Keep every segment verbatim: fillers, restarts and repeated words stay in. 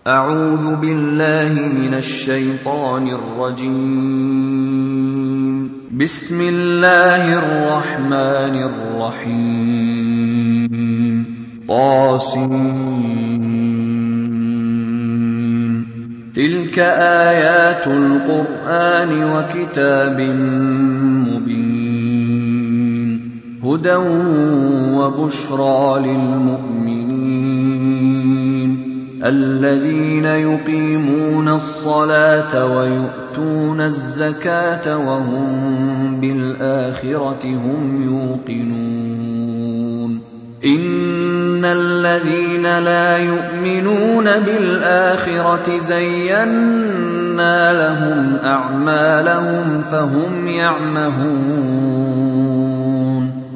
أعوذ بالله من الشيطان الرجيم. بسم الله الرحمن الرحيم. طاسين. تلك آيات القرآن وكتاب مبين، هدى وبشرى للمؤمنين الذين يقيمون الصلاة ويؤتون الزكاة وهم بالآخرة هم يوقنون. إن الذين لا يؤمنون بالآخرة زينا لهم أعمالهم فهم يعمهون.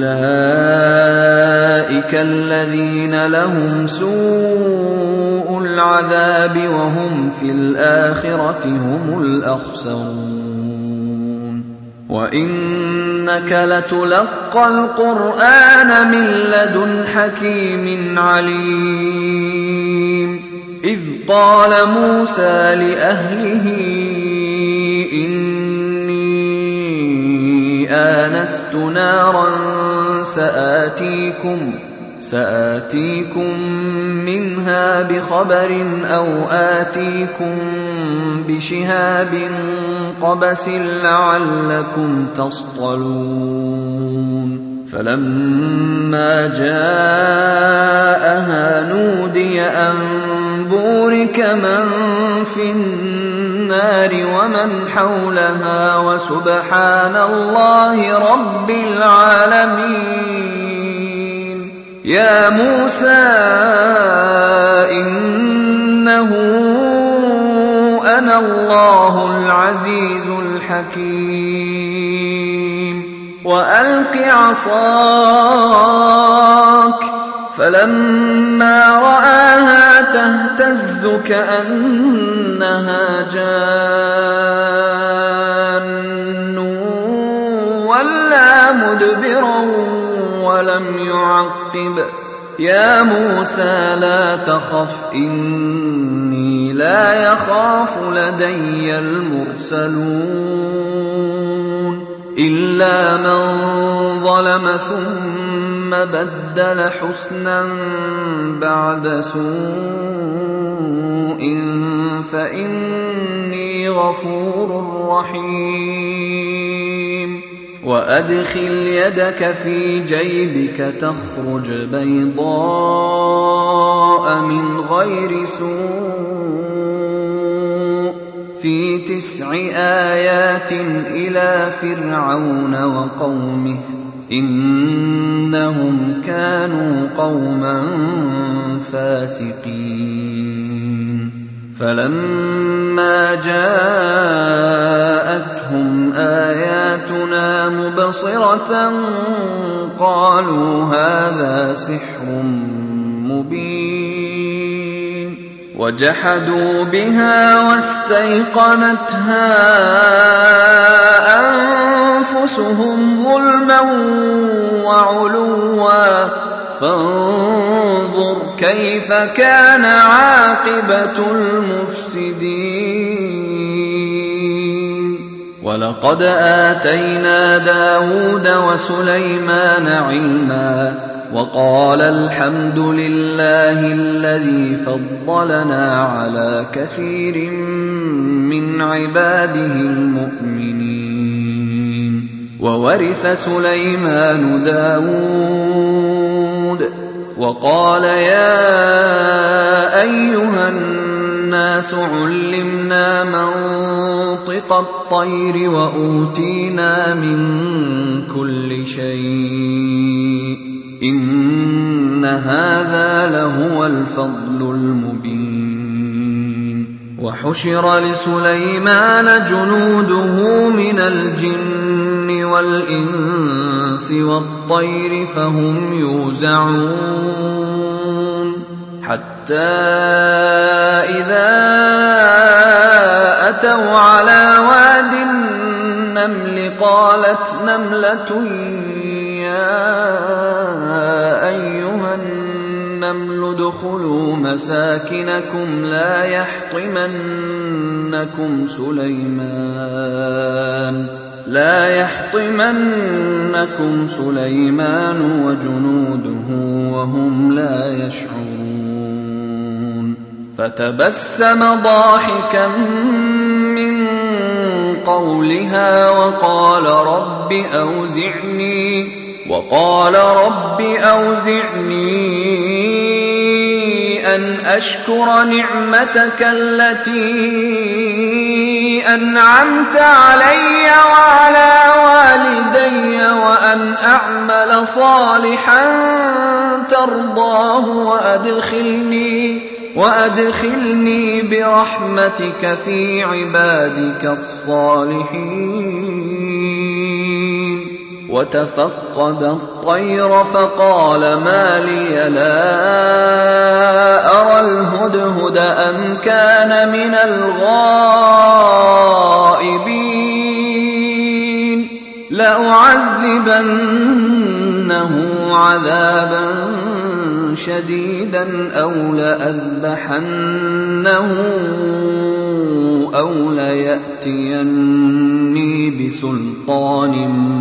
أولئك الذين لهم سوء العذاب وهم في الآخرة هم الأخسرون. وإنك لتلقى القرآن من لدن حكيم عليم. إذ قال موسى لأهله إني آنست نارا سآتيكم سآتيكم منها بخبر أو آتيكم بشهاب قبس لعلكم تصطلون. فلما جاءها نودي أن بورك من في النار ومن حولها وسبحان الله رب العالمين. يا موسى إنه أنا الله العزيز الحكيم. وألق عصاك. فلما رآها تهتز كأنها جان ولا مدبرا ولم يعقب. يا موسى لا تخف إني لا يخاف لدي المرسلون. إلا من ظلم ثم بدل حسنا بعد سوء فإني غفور رحيم. وأدخل يدك في جيبك تخرج بيضاء من غير سوء في تسع آيات إلى فرعون وقومه إنهم كانوا قوما فاسقين. فلما جاءتهم آياتنا مبصرة قالوا هذا سحر مبين. وجحدوا بها واستيقنتها أنفسهم ظلما وعلوا فانظر كيف كان عاقبة المفسدين. ولقد آتينا داود وسليمان علما وقال الحمد لله الذي فضلنا على كثير من عباده المؤمنين. وورث سليمان داود وقال يا أيها الناس علمنا منطق الطير وأوتينا من كل شيء إن هذا لهو الفضل المبين. وحشر لسليمان جنوده من الجن والإنس والطير فهم يوزعون حتى إذا أتوا على واد النمل قالت نملة يا أيها النمل ادخلوا مساكنكم لا يحطمنكم سليمان لا يحطمنكم سليمان وجنوده وهم لا يشعرون فتبسم ضاحكا من قولها وقال رب أوزعني وقال رب أوزعني أن أشكر نعمتك التي أنعمت علي وعلى والدي وأن أعمل صالحا ترضاه وأدخلني وأدخلني برحمتك في عبادك الصالحين وتفقد الطير فقال ما لي لا أرى الهدهد أم كان من الغائبين لأعذبنه عذابا شديدا أو لأذبحنه أو ليأتيني بسلطان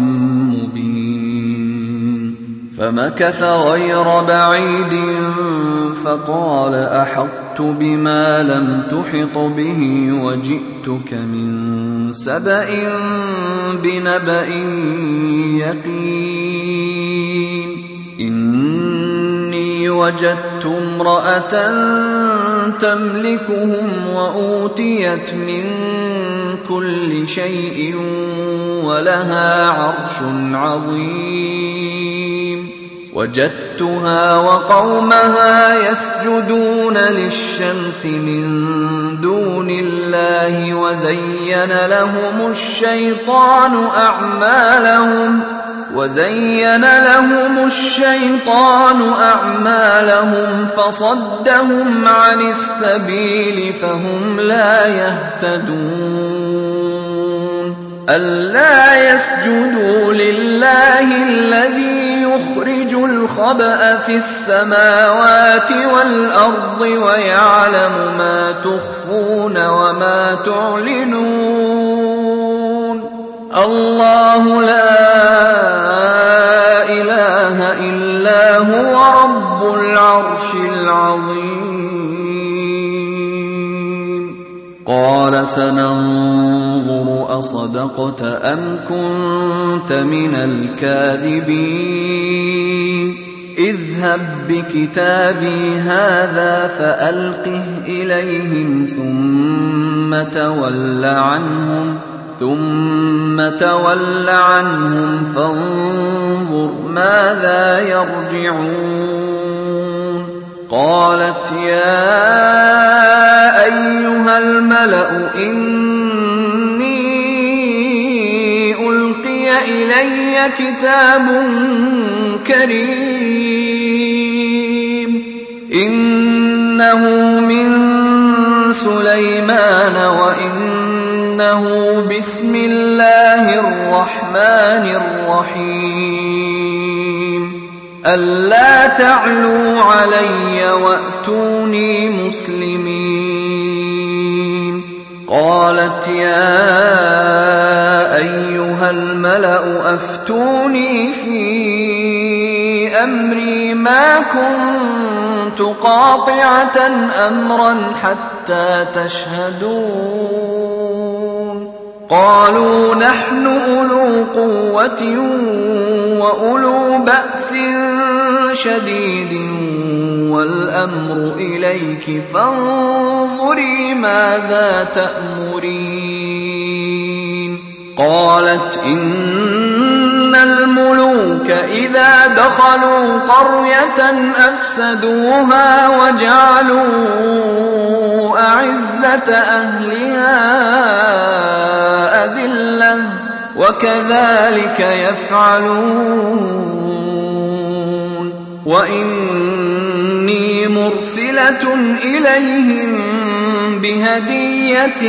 مبين فمكث غير بعيد فقال أحطت بما لم تحط به وجئتك من سبأ بنبأ يقين إني وجدت امرأة تملكهم وأوتيت من كل شيء ولها عرش عظيم وجدتها وقومها يسجدون للشمس من دون الله وزين لهم الشيطان أعمالهم وزين لهم الشيطان أعمالهم فصدهم عن السبيل فهم لا يهتدون ألا يسجدوا لله الذي يخرج الخبأ في السماوات والأرض ويعلم ما تخفون وما تعلنون الله لا إله إلا هو رب العرش العظيم قال سننظر أصدقت أم كنت من الكاذبين اذهب بكتابي هذا فألقه إليهم ثم تول عنهم ثم تول عنهم فانظر ماذا يرجعون قالت يا أيها الملأ إني ألقي إلي كتاب كريم إنه من سليمان وإنه بسم الله الرحمن الرحيم ألا تعلوا علي وأتوني مسلمين قالت يا أيها الملأ أفتوني في أمري ما كنت قاطعة أمرا حتى تشهدون قالوا نحن أولو قوة وأولو بأس شديد والأمر إليك فانظري ماذا تأمرين قالت إن الملوك إذا دخلوا قرية أفسدوها وجعلوا أعزة أهلها أذلة وكذلك يفعلون وإني مرسلة إليهم بهدية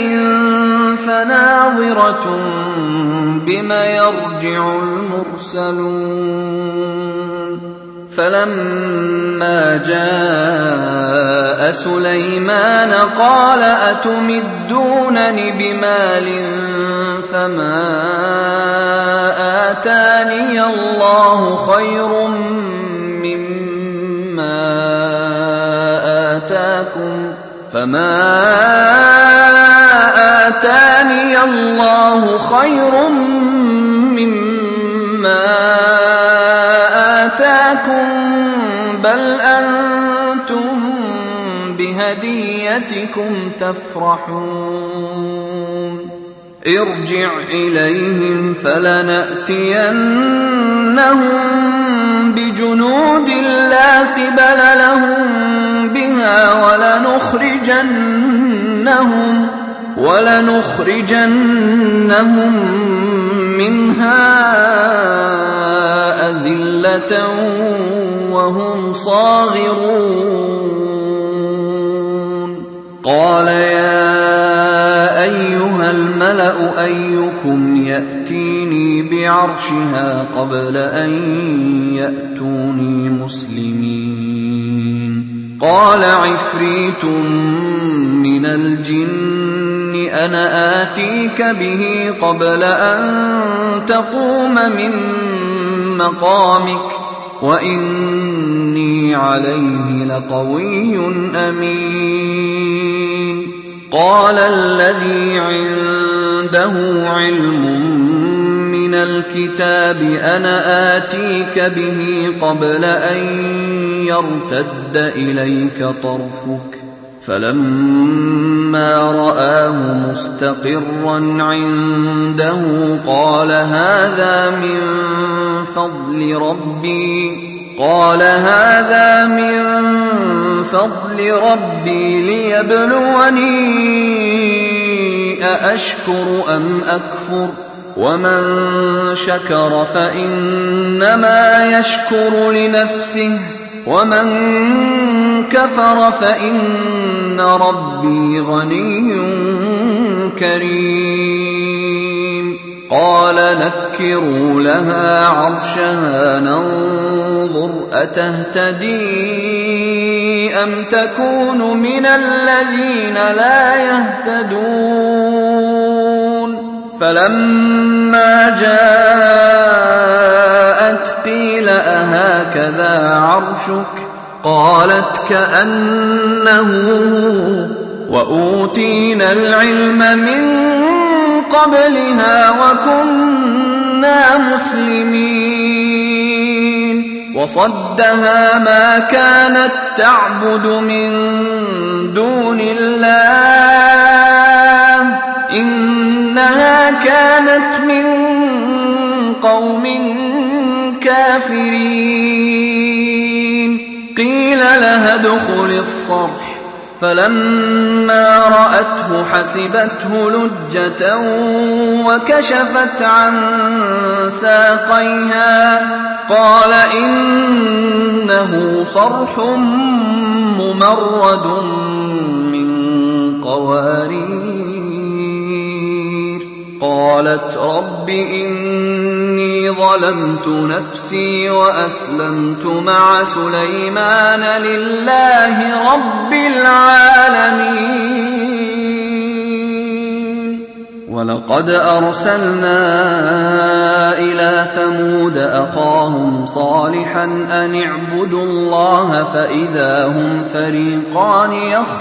فناظرة بما يرجع المرسلون فلما جاء سليمان قال أتمدونني بمال فما آتاني الله خير مما آتاكم فما آتاني الله خير مما آتاكم بل أنتم بهديتكم تفرحون ارجع إليهم فلنأتينهم بجنود لا قبل لهم بها ولنخرجنهم ولنخرجنهم منها أذلة وهم صاغرون قال يا أيها الملأ أيكم يأتيني بعرشها قبل أن يأتوني مسلمين قال عفريت من الجن أنا آتيك به قبل أن تقوم من مقامك وإني عليه لقوي أمين قال الذي عنده علم من الكتاب أنا آتيك به قبل أن يرتد إليك طرفك فلما رآه مستقرا عنده قال هذا من فضل ربي قال هذا من فضل ربي ليبلوني أأشكر أم أكفر ومن شكر فإنما يشكر لنفسه ومن كفر فإن ربي غني كريم قال نكروا لها عرشها ننظر أتهتدي أم تكون من الذين لا يهتدون فلما جاءت قيل أهكذا عرشك قالت كأنه وأوتينا العلم من قبلها وكنا مسلمين وصدها ما كانت تعبد من دون الله إنها كانت من قوم كافرين قيل لها ادخل الصرح فلما رأته حسبته لجة وكشفت عن ساقيها قال إنه صرح ممرد من قوارير قالت رب إني ظلمت نفسي وأسلمت مع سليمان لله رب العالمين ولقد أرسلنا إلى ثمود أخاهم صالحا أن اعبدوا الله فإذا هم فريقان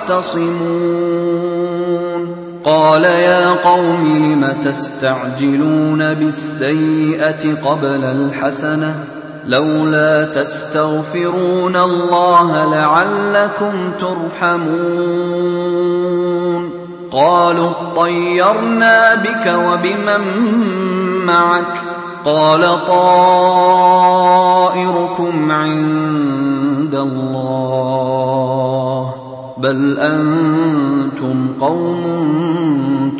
يختصمون قال يا قوم لم تستعجلون بالسيئة قبل الحسنة لولا تستغفرون الله لعلكم ترحمون قالوا اطيرنا بك وبمن معك قال طائركم عند الله بل أنتم قوم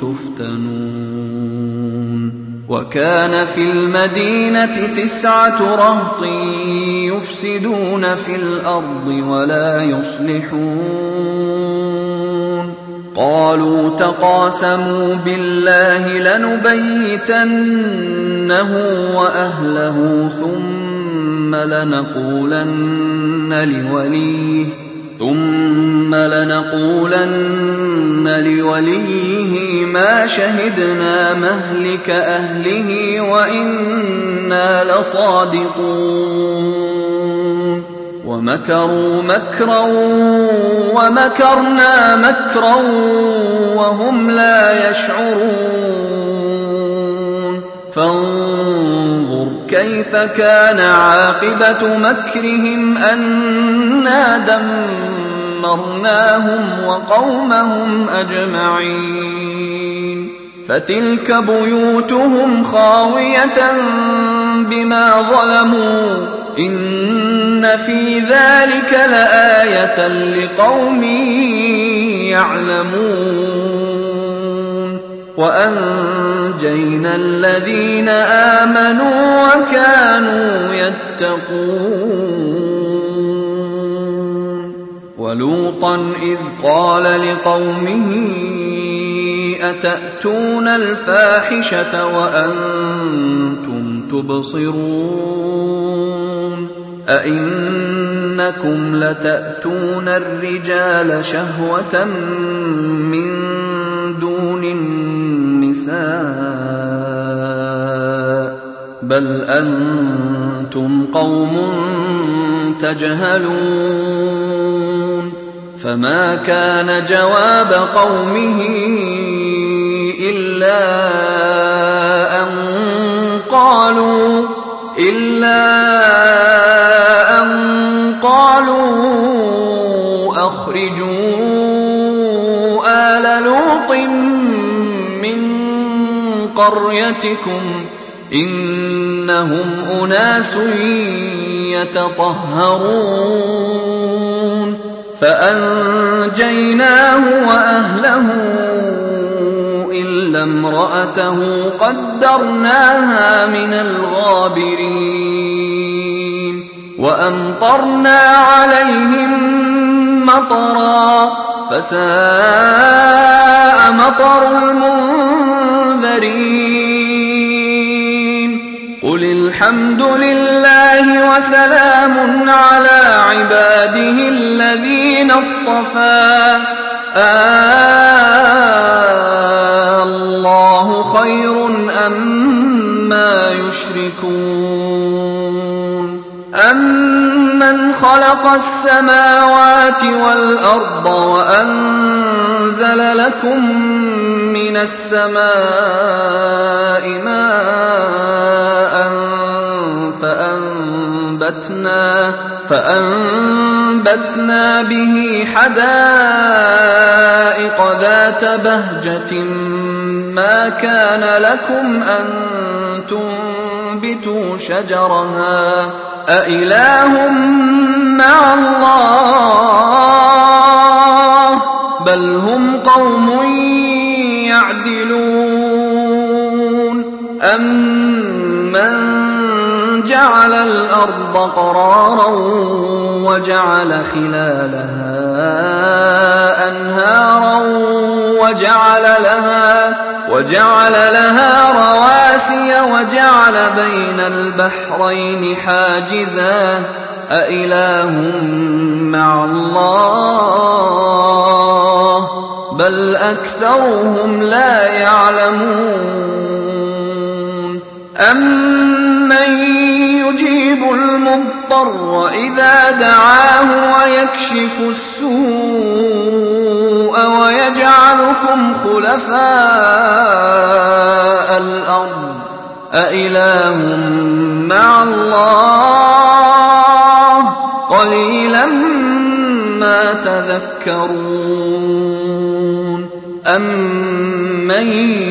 تفتنون وكان في المدينة تسعة رهط يفسدون في الأرض ولا يصلحون قالوا تقاسموا بالله لنبيتنه وأهله ثم ثم لنقولن لوليه ثم لنقولن لوليه ما شهدنا مهلك أهله وإنا لصادقون ومكروا مكرا ومكرنا مكرا وهم لا يشعرون فانظر كيف كان عاقبة مكرهم أنا دمرناهم وقومهم أجمعين فتلك بيوتهم خاوية بما ظلموا إن في ذلك لآية لقوم يعلمون وأنجينا الذين آمنوا وكانوا يتقون ولوطا إذ قال لقومه أتأتون الفاحشة وأنتم تبصرون أئنكم لتأتون الرجال شهوة من دون النساء بل أنتم قوم تجهلون فما كان جواب قومه إلا أن قالوا إلا أن قالوا أخرجوا آل لوط من قريتكم إنهم أناس يتطهرون فأنجيناه وأهله إلا امرأته قدرناها من الغابرين وأمطرنا عليهم مطرا فساء مطر المنذرين قل الحمد لله وسلام على عباده الذين اصطفى آه الله خير أما يشركون أمن خلق السماوات والأرض وأنزل لكم من السماء ماء فأنبتنا, فأنبتنا به حدائق ذات بهجة ما كان لكم أن تنبتوا شجرها أإله مع الله بل هم قوم يعدلون أمن جعل الأرض قرارا وجعل خلالها أنهارا وجعل لها وجعل لها رواسي وجعل بين البحرين حاجزا أإله مع الله بل أكثرهم لا يعلمون أمن يجيب المضطر إذا دعاه ويكشف السوء ويجعلكم خلفاء الأرض أإله مع الله قليلا ما تذكرون أمن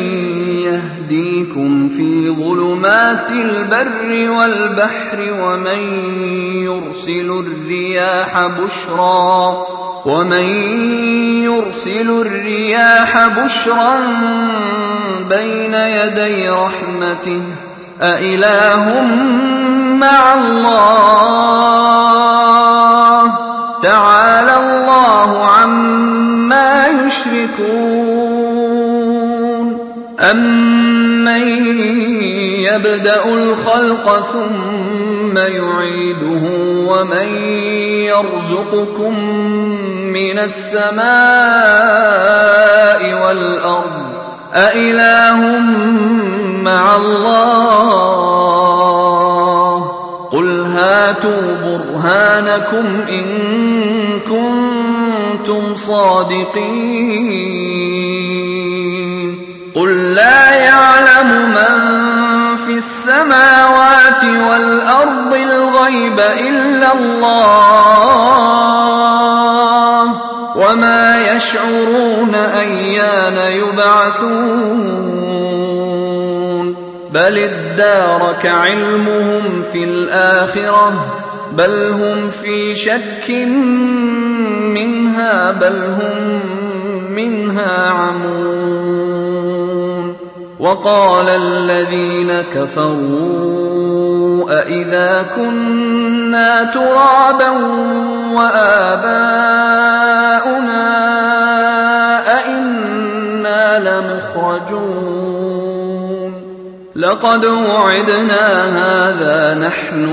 يهديكم في ظلمات البر والبحر ومن يرسل الرياح بشرا ومن يرسل الرياح بشرا بين يدي رحمته أإله مع الله تعالى الله عما يشركون أَمَّن يَبْدَأُ الْخَلْقَ ثُمَّ يُعِيدُهُ وَمَن يَرْزُقُكُم مِّنَ السَّمَاءِ وَالْأَرْضِ أَإِلَٰهٌ مَّعَ اللَّهِ قُلْ هَاتُوا بُرْهَانَكُمْ إِن كُنتُمْ صَادِقِينَ قُل لَّا يَعْلَمُ مَن فِي السَّمَاوَاتِ وَالْأَرْضِ الْغَيْبَ إِلَّا اللَّهُ وَمَا يَشْعُرُونَ أَيَّانَ يُبْعَثُونَ بَلِ ادَّارَكَ عِلْمُهُمْ فِي الْآخِرَةِ بَلْ هُمْ فِي شَكٍّ مِّنْهَا بَلْ هُم مِّنْهَا عَمُونَ وَقَالَ الَّذِينَ كَفَرُوا أَإِذَا كُنَّا تُرَابًا وَآبَاؤُنَا أَإِنَّا لَمُخْرَجُونَ لَقَدْ وُعِدْنَا هَٰذَا نَحْنُ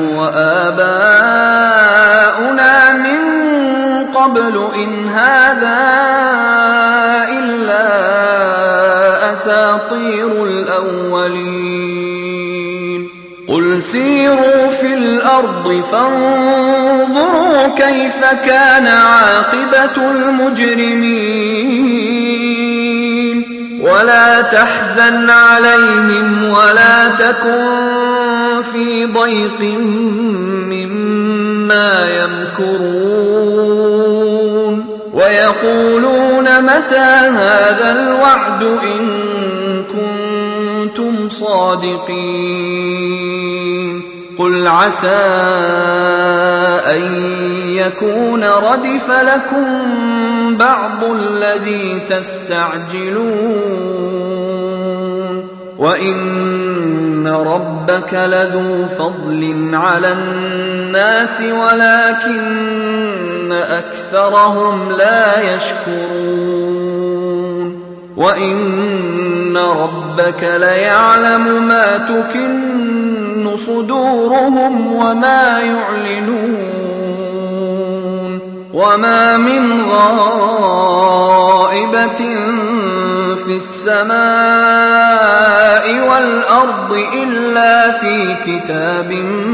وَآبَاؤُنَا مِن قَبْلُ إِنْ هَٰذَا إِلَّا أَسَاطِيرُ الْأَوَّلِينَ قُلْ سِيرُوا فِي الْأَرْضِ فَانظُرُوا كَيْفَ كَانَ عَاقِبَةُ الْمُجْرِمِينَ وَلَا تَحْزَنْ عَلَيْهِمْ وَلَا تَكُن فِي ضَيْقٍ مِّمَّا يَمْكُرُونَ وَيَقُولُونَ مَتَىٰ هَٰذَا الْوَعْدُ إِن كُنتُمْ صَادِقِينَ قُلْ عَسَىٰ أَن يَكُونَ رَدِفَ لَكُم بَعْضُ الَّذِي تَسْتَعْجِلُونَ وَإِنَّ رَبَّكَ لَذُو فَضْلٍ عَلَى النَّاسِ وَلَٰكِنَّ أَكْثَرَهُمْ لَا يَشْكُرُونَ وَإِنَّ رَبَّكَ لَيَعْلَمُ مَا تُكِنُّ صُدُورُهُمْ وَمَا يُعْلِنُونَ وَمَا مِنْ غَائِبَةٍ فِي السَّمَاءِ وَالْأَرْضِ إِلَّا فِي كِتَابٍ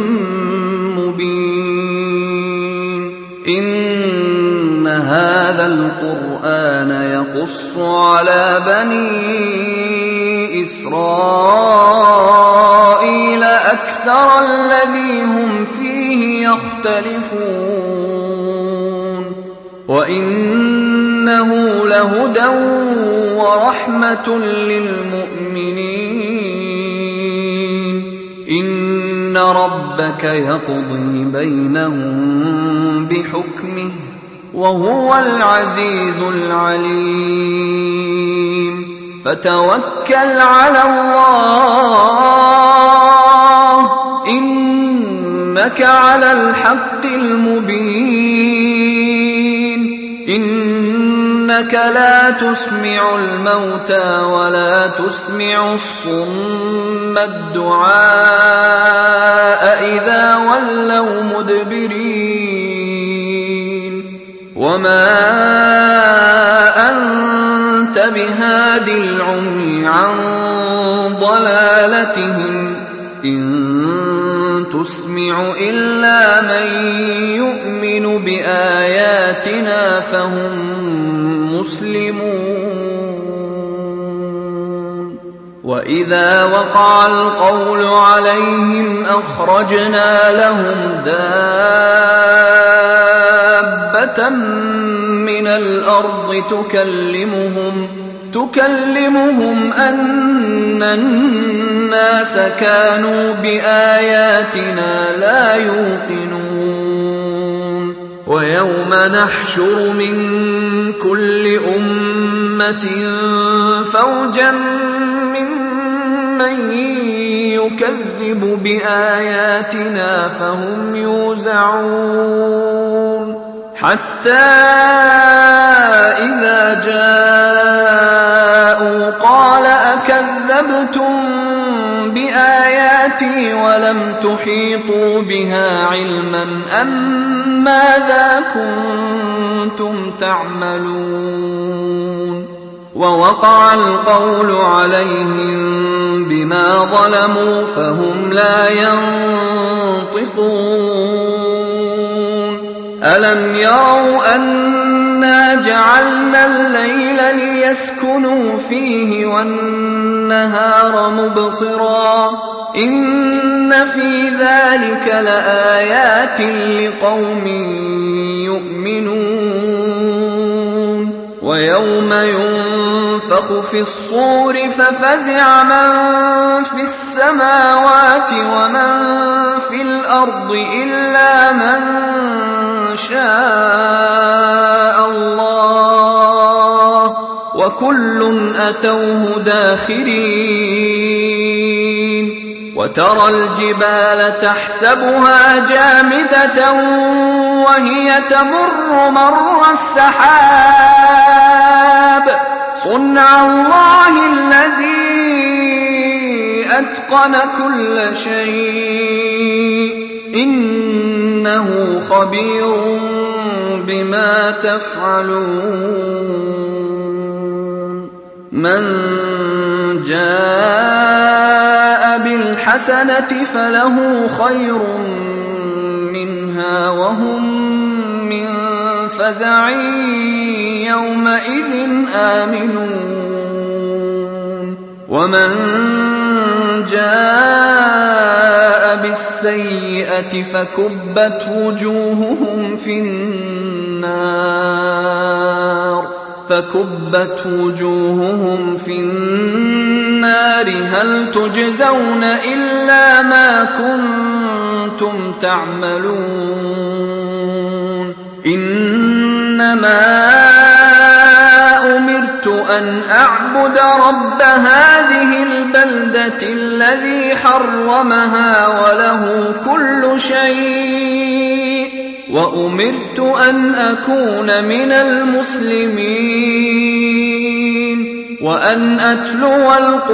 مُّبِينٍ إِنَّ هَٰذَا الْقُرْآنَ يَقُصُّ عَلَىٰ بَنِي إِسْرَائِيلَ أَكْثَرَ الَّذِي هُمْ فِيهِ يَخْتَلِفُونَ وَإِنَّهُ لَهُدًى وَرَحْمَةٌ لِّلْمُؤْمِنِينَ إِنَّ رَبَّكَ يَقْضِي بَيْنَهُم بِحُكْمِهِ وَهُوَ الْعَزِيزُ الْعَلِيمُ فَتَوَكَّلْ عَلَى اللَّهِ إِنَّكَ عَلَى الْحَقِّ الْمُبِينِ إِنَّكَ لَا تُسْمِعُ الْمَوْتَىٰ وَلَا تُسْمِعُ الصُّمَّ الدُّعَاءَ إِذَا وَلَّوْا مُدْبِرِينَ وَمَا أَنتَ بِهَادِ الْعُمْيِ عَن ضَلَالَتِهِمْ إِن تُسْمِعُ إِلَّا مَن يُؤْمِنُ بِآيَاتِنَا فَهُم مُّسْلِمُونَ وَإِذَا وَقَعَ الْقَوْلُ عَلَيْهِمْ أَخْرَجْنَا لَهُمْ دَابَّةً مِّنَ الْأَرْضِ تُكَلِّمُهُمْ تُكَلِّمُهُمْ أَنَّ النَّاسَ كَانُوا بِآيَاتِنَا لَا يُوقِنُونَ وَيَوْمَ نَحْشُرُ مِن كُلِّ أُمَّةٍ فَوْجًا مِّمَّن يُكَذِّبُ بِآيَاتِنَا فَهُمْ يُوزَعُونَ حَتَّىٰ إِذَا جَاءُوا قَالَ أَكَذَّبْتُمْ كذبتم بآياتي ولم تحيطوا بها علما أم ماذا كنتم تعملون ووقع القول عليهم بما ظلموا فهم لا ينطقون ألم يروا أنا جعلنا الليل ليسكنوا فيه والنهار مبصرا إن في ذلك لآيات لقوم يؤمنون ويوم ينفخ في الصور ففزع من في السماوات ومن في الأرض إلا من شاء الله وكل أتوه داخرين وترى الجبال تحسبها جامدة وهي تمر مر السحاب صنع الله الذي أتقن كل شيء إنه خبير بما تفعلون من جاء بالحسنة فله خير منها وهم من فزع يومئذ آمنون ومن جاء بالسيئة فكبت وجوههم في النار فكبت وجوههم في النار هل تجزون إلا ما كنتم تعملون إنما أمرت أن أعبد رب هذه البلدة الذي حرمها وله كل شيء وأمرت أن أكون من المسلمين وأن أتلو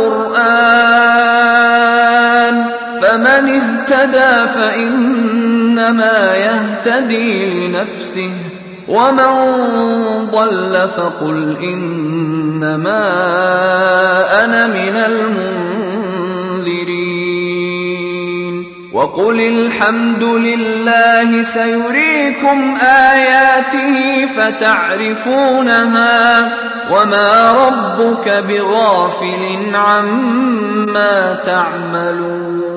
القرآن فمن اهتدى فإنما يهتدي لنفسه ومن ضل فقل إنما أنا من المنذرين وقل الحمد لله سيريكم آياته فتعرفونها وما ربك بغافل عما تعملون